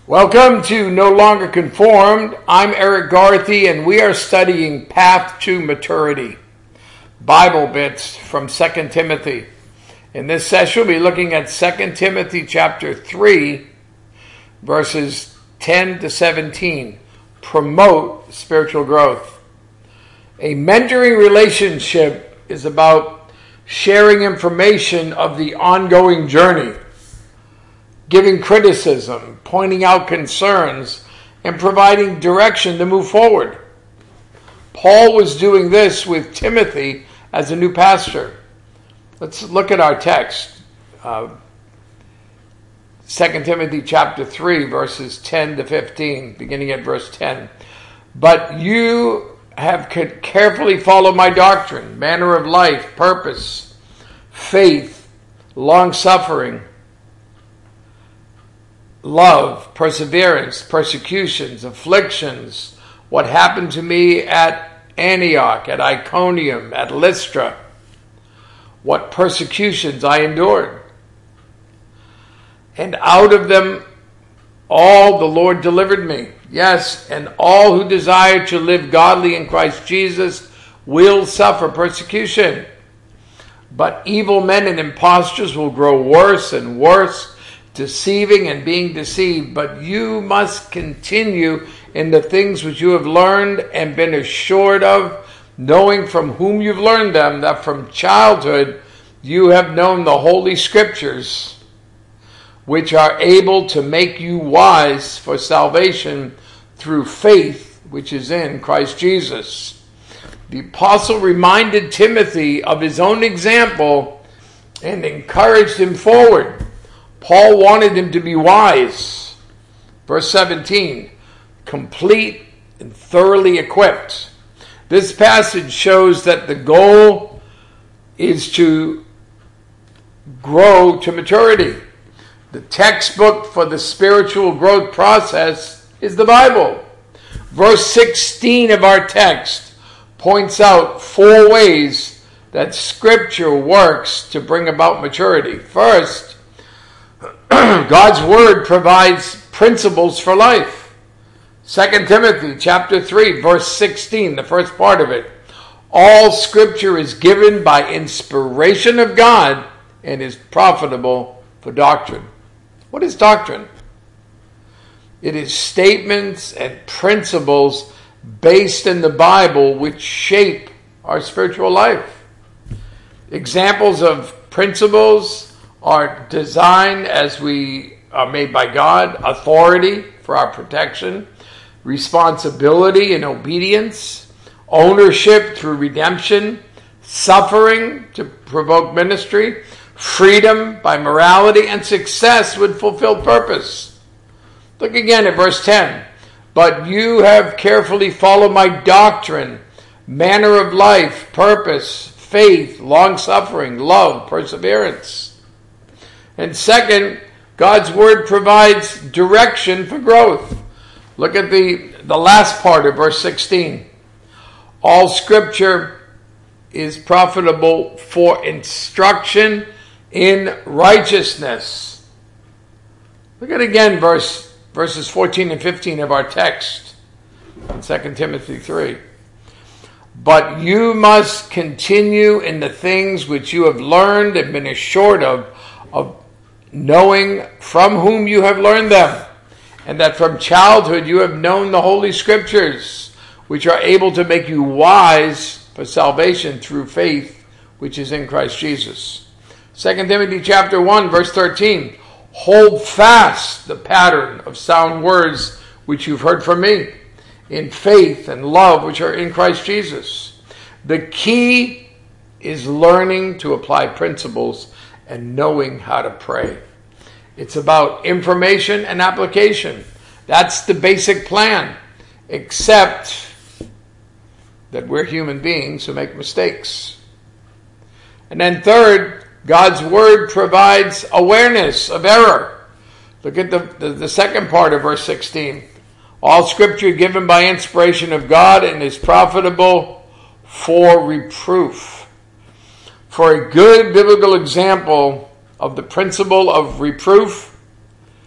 Welcome to No Longer Conformed. I'm Eric Garthy, and we are studying Path to Maturity, Bible bits from 2 Timothy. In this session, we'll be looking at 2 Timothy chapter 3, verses 10 to 17. Promote spiritual growth. A mentoring relationship is about sharing information of the ongoing journey, giving criticism, pointing out concerns, and providing direction to move forward. Paul was doing this with Timothy as a new pastor. Let's look at our text. 2 Timothy chapter 3, verses 10 to 15, beginning at verse 10. But you have carefully followed my doctrine, manner of life, purpose, faith, long-suffering, love, perseverance, persecutions, afflictions, what happened to me at Antioch, at Iconium, at Lystra, what persecutions I endured. And out of them all the Lord delivered me. Yes, and all who desire to live godly in Christ Jesus will suffer persecution. But evil men and impostors will grow worse and worse, deceiving and being deceived. But you must continue in the things which you have learned and been assured of, knowing from whom you've learned them, that from childhood you have known the Holy Scriptures, which are able to make you wise for salvation through faith which is in Christ Jesus. The apostle reminded Timothy of his own example and encouraged him forward. Paul wanted him to be wise. Verse 17, complete and thoroughly equipped. This passage shows that the goal is to grow to maturity. The textbook for the spiritual growth process is the Bible. Verse 16 of our text points out 4 ways that Scripture works to bring about maturity. First, God's Word provides principles for life. 2 Timothy chapter 3, verse 16, the first part of it. All Scripture is given by inspiration of God and is profitable for doctrine. What is doctrine? It is statements and principles based in the Bible which shape our spiritual life. Examples of principles are design as we are made by God, authority for our protection, responsibility and obedience, ownership through redemption, suffering to provoke ministry, freedom by morality, and success with fulfilled purpose. Look again at verse 10. But you have carefully followed my doctrine, manner of life, purpose, faith, long-suffering, love, perseverance. And second, God's Word provides direction for growth. Look at the last part of verse 16. All Scripture is profitable for instruction in righteousness. Look at again verses 14 and 15 of our text in 2 Timothy 3. But you must continue in the things which you have learned and been assured of knowing from whom you have learned them, and that from childhood you have known the Holy Scriptures, which are able to make you wise for salvation through faith which is in Christ Jesus. 2 Timothy chapter 1, verse 13. Hold fast the pattern of sound words which you've heard from me, in faith and love which are in Christ Jesus. The key is learning to apply principles and knowing how to pray. It's about information and application. That's the basic plan, except that we're human beings who make mistakes. And then third, God's Word provides awareness of error. Look at the second part of verse 16. All Scripture given by inspiration of God and is profitable for reproof. For a good biblical example of the principle of reproof,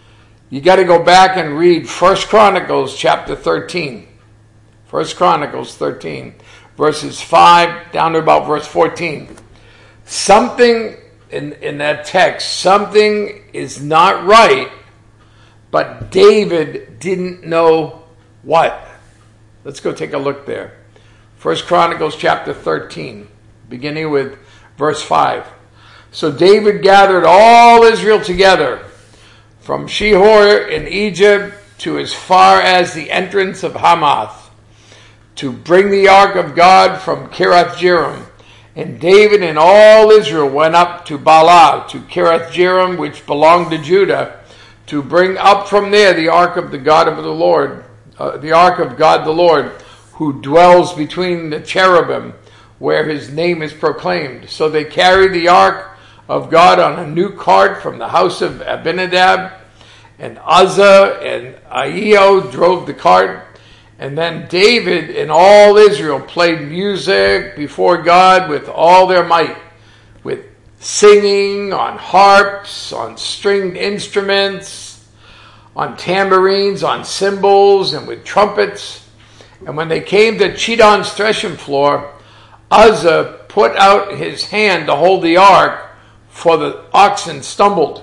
You got to go back and read 1 Chronicles chapter 13. 1 Chronicles 13, verses 5 down to about verse 14. Something in that text, something is not right, but David didn't know what. Let's go take a look there. 1 Chronicles chapter 13, beginning with verse 5. So David gathered all Israel together, from Shihor in Egypt to as far as the entrance of Hamath, to bring the ark of God from Kiriath Jearim. And David and all Israel went up to Baalah, to Kiriath Jearim, which belonged to Judah, to bring up from there the ark of the God of the Lord, the ark of God the Lord, who dwells between the cherubim, where his name is proclaimed. So they carried the ark of God on a new cart from the house of Abinadab, and Uzzah and Ahio drove the cart. And then David and all Israel played music before God with all their might, with singing on harps, on stringed instruments, on tambourines, on cymbals, and with trumpets. And when they came to Chidon's threshing floor, Uzzah put out his hand to hold the ark, for the oxen stumbled.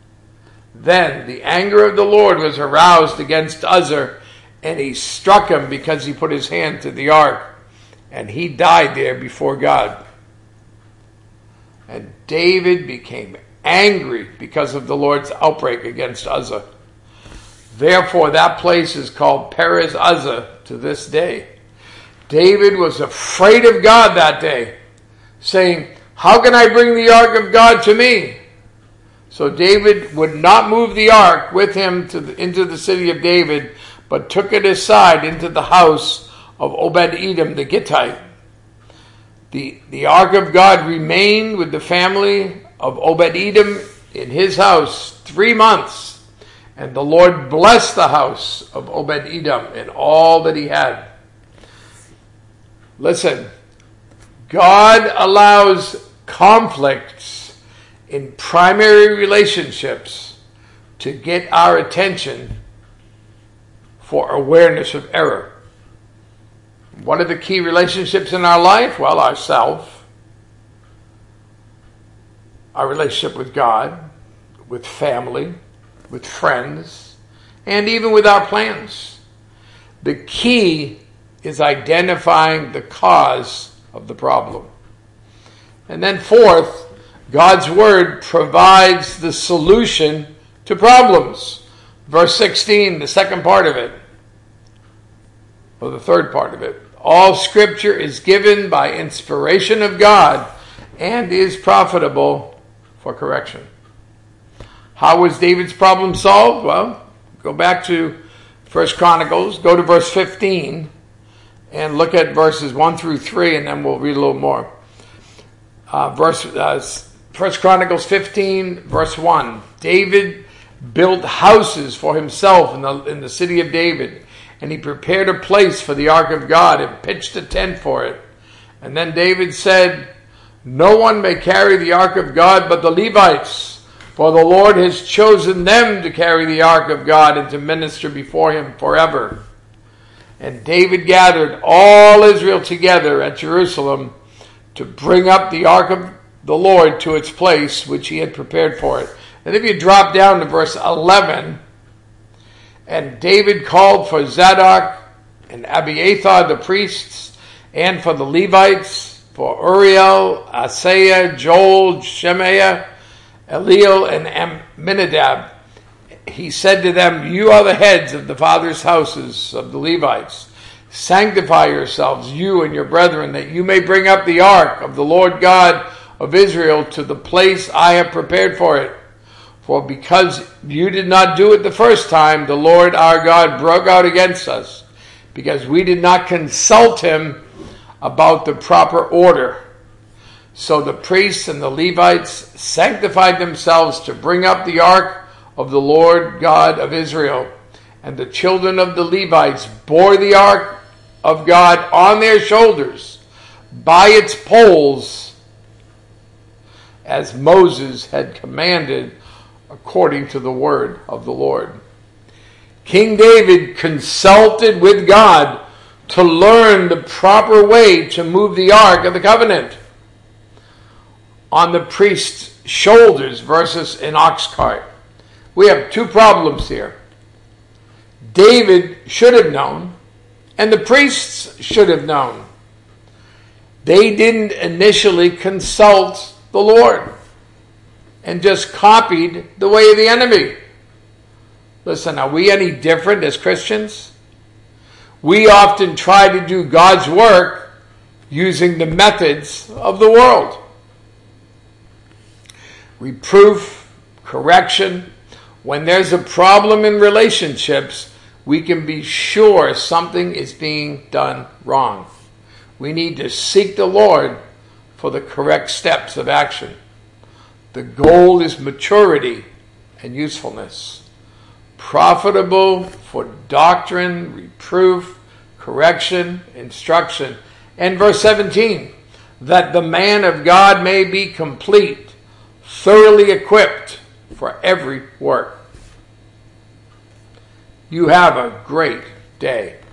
Then the anger of the Lord was aroused against Uzzah, and he struck him because he put his hand to the ark, and he died there before God. And David became angry because of the Lord's outbreak against Uzzah. Therefore that place is called Perez Uzzah to this day. David was afraid of God that day, saying, "How can I bring the ark of God to me?" So David would not move the ark with him into the city of David, but took it aside into the house of Obed-Edom the Gittite. The ark of God remained with the family of Obed-Edom in his house 3 months, and the Lord blessed the house of Obed-Edom and all that he had. Listen, God allows conflicts in primary relationships to get our attention for awareness of error. What are the key relationships in our life? Well, ourselves, our relationship with God, with family, with friends, and even with our plans. The key is identifying the cause of the problem. And then fourth, God's word provides the solution to problems. Verse 16, the second part of it, or the third part of it. All scripture is given by inspiration of God and is profitable for correction. How was David's problem solved? Well, go back to 1 Chronicles, go to verse 15, and look at verses 1 through 3, and then we'll read a little more. 1 Chronicles 15, verse 1. David built houses for himself in the city of David, and he prepared a place for the ark of God and pitched a tent for it. And then David said, "No one may carry the ark of God but the Levites, for the Lord has chosen them to carry the ark of God and to minister before him forever." And David gathered all Israel together at Jerusalem to bring up the ark of the Lord to its place, which he had prepared for it. And if you drop down to verse 11, and David called for Zadok and Abiathar the priests, and for the Levites, for Uriel, Asaiah, Joel, Shemaiah, Eliel, and Amminadab. He said to them, "You are the heads of the fathers' houses of the Levites. Sanctify yourselves, you and your brethren, that you may bring up the ark of the Lord God of Israel to the place I have prepared for it. For because you did not do it the first time, the Lord our God broke out against us, because we did not consult him about the proper order." So the priests and the Levites sanctified themselves to bring up the ark of the Lord God of Israel. And the children of the Levites bore the ark of God on their shoulders by its poles, as Moses had commanded, according to the word of the Lord. King David consulted with God to learn the proper way to move the Ark of the Covenant on the priest's shoulders versus an ox cart. We have two problems here. David should have known, and the priests should have known. They didn't initially consult the Lord and just copied the way of the enemy. Listen, are we any different as Christians? We often try to do God's work using the methods of the world. Reproof, correction. When there's a problem in relationships, we can be sure something is being done wrong. We need to seek the Lord for the correct steps of action. The goal is maturity and usefulness. Profitable for doctrine, reproof, correction, instruction. And verse 17, that the man of God may be complete, thoroughly equipped for every work. You have a great day.